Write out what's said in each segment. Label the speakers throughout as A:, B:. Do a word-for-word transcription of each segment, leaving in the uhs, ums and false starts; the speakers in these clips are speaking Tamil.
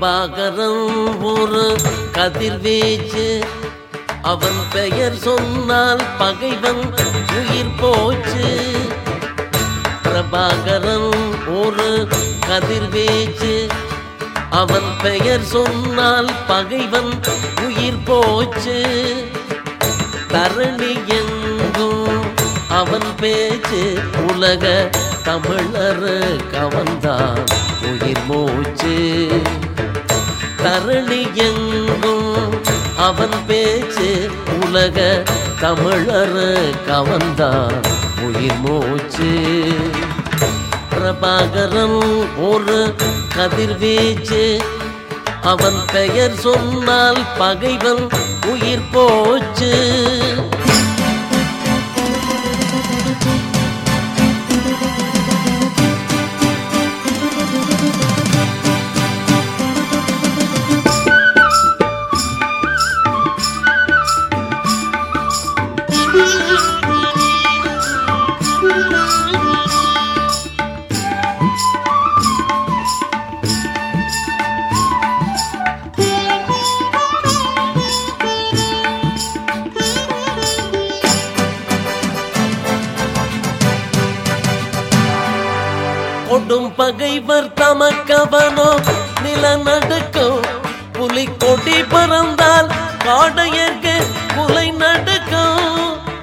A: பிரபாகரன் ஒரு கதிர்வீச்சு, அவன் பெயர் சொன்னால் பகைவன் உயிர் போச்சு. பிரபாகரன் ஒரு கதிர்வீச்சு, அவன் பெயர் சொன்னால் பகைவன் உயிர் போச்சு. தரணி எங்கும் அவன் பேச்சு, உலக தமிழரு கவர்ந்தான் உயிர் மூச்சு. தரணி எங்கும் அவன் பேச்சு, உலக தமிழரு கவர்ந்தான் உயிர் மூச்சு. பிரபாகரன் ஒரு கதிர்வீச்சு, அவன் பெயர் சொன்னால் பகைவன் உயிர் போச்சு. கொடும் பகைவர் தமக்கவனோ நிலநடுக்கம், புலி கொடி பறந்தால் காடையர்க்கு புலை நடுக்கம்.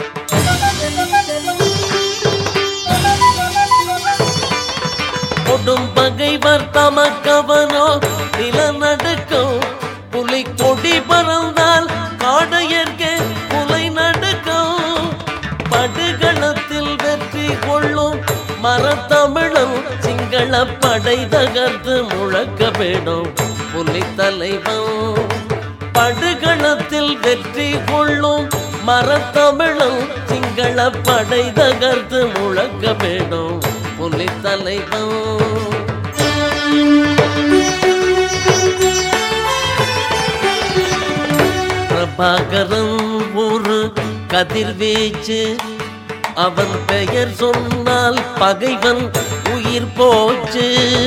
A: கொடும் பகைவர் தமக்கவனோ நிலநடுக்கம், புலி கொடி பறந்தால் காடையர்க்கு புலை நடுக்கம். படுகளத்தில் வெற்றி கொள்ளும் மரத்தமிழன் சிங்கள படை தகர்த்து முழக்க வேணும் புலி தலைவன். படுகளத்தில் வெற்றி கொள்ளும் மரத்தமிழன் சிங்கள படை தகர்த்து முழக்க வேணும் புலி தலைவன். பிரபாகரன் ஒரு கதிர்வீச்சு, அவன் பெயர் சொன்னால் பகைவன் உயிர் போச்சு.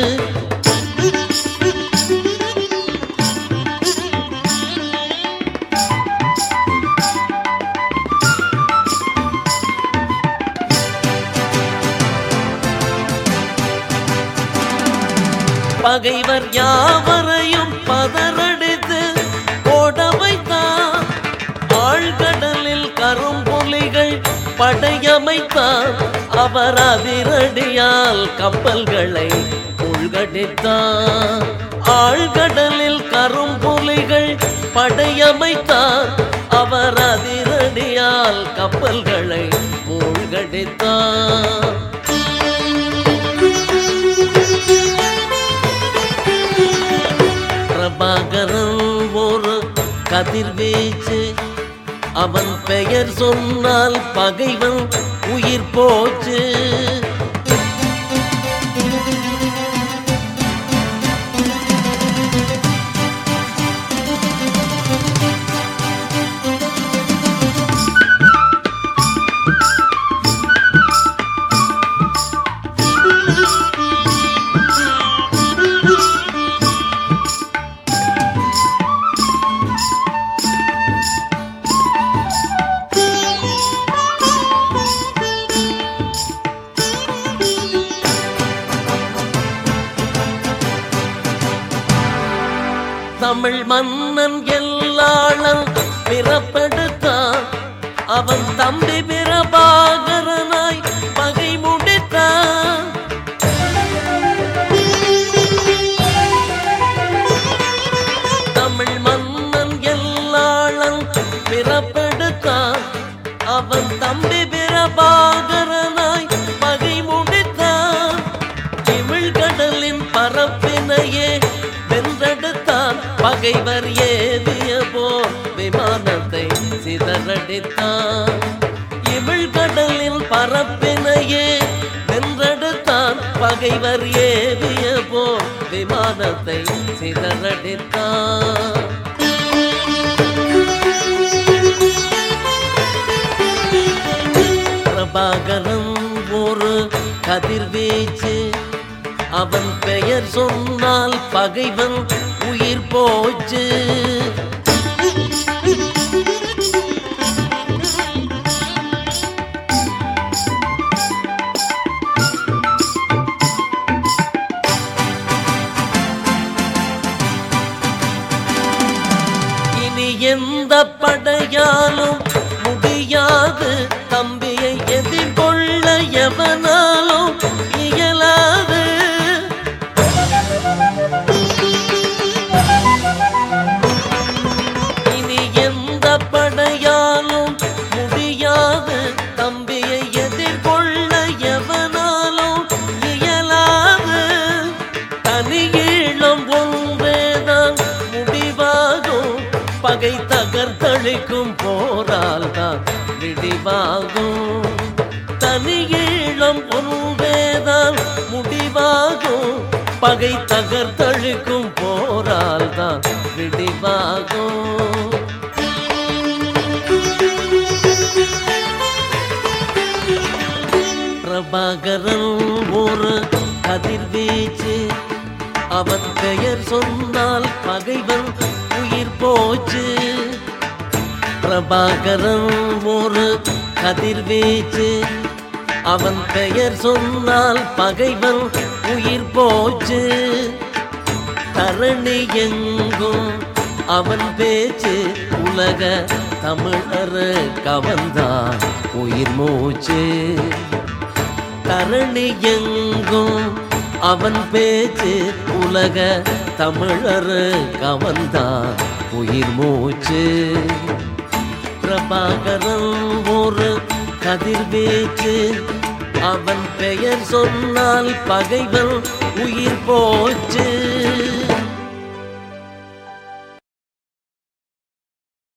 A: பகைவர் யாவரையும் பதறடித்து ஓட வைத்தான், ஆழ்கடலில் கரும்புலிகள் படையமைத்தான். அவர் அதிரடியால் கப்பல்களை மூழ்கடித்தான். ஆழ்கடலில் கரும்புலிகள் படையமைத்தான். அவர் அதிரடியால் கப்பல்களை மூழ்கடித்தான். பிரபாகரன் ஒரு கதிர்வீச்சு, அவன் பெயர் சொன்னால் பகைவன் உயிர் போச்சு. தமிழ் மன்னன் எல்லாளன் பிறப்பெடுத்தான், அவன் தம்பி பிரபாகரனாய் பகை முடித்தான். தமிழ் மன்னன் எல்லாளன் பிறப்பெடுத்தான், அவன் தம்பி பிரபாகரனாய் பகை முடித்தான். தமிழ் கடலின் பரப்பினையே வென்றெடுத்தான், பகைவர் ஏவிய போர் விமானத்தை சிதறடித்தான். இமிழ் கடலின் பரப்பினையே வென்றெடுத்தான், பகைவர் ஏவிய போர் விமானத்தை சிதறடித்தான். பிரபாகரன் ஒரு கதிர்வீச்சு, அவன் பெயர் சொன்னால் பகைவன் உயிர் போச்சு. இனி எந்த படையாலும் முடியாது தம்பியை எதிர்கொள்ள எவனாலும் இயலாது. இனி எந்த படையாலும் முடியாது தம்பியை எதிர்கொள்ள எவனாலும் இயலாது. தனியீழம் ஒன்றேதான் முடிவாகும், பகை தகர்த்தளிக்கும் போரால் தான் விடிவாகும். தனியீழம் ஒன்றேதான் முடிவாகும், பகை தகர்த்தளிக்கும் போரால் தான் விடிவாகும். பிரபாகரன் ஒரு கதிர்வீச்சு, அவன் பெயர் சொன்னால் பகைவன் உயிர் போச்சு. பிரபாகரன் ஒரு கதிர்வீச்சு, அவன் பெயர் சொன்னால் பகைவன் உயிர் போச்சு. தரணி எங்கும் அவன் பேச்சு, உலக தமிழர் கவர்ந்தான் உயிர் மூச்சு. தரணி எங்கும் அவன் பேச்சு, உலக தமிழர் கவர்ந்தான் உயிர் மூச்சு. பிரபாகரன் ஒரு கதிர்வீச்சு, அவன் பெயர் சொன்னால் பகைவன் உயிர் போச்சு.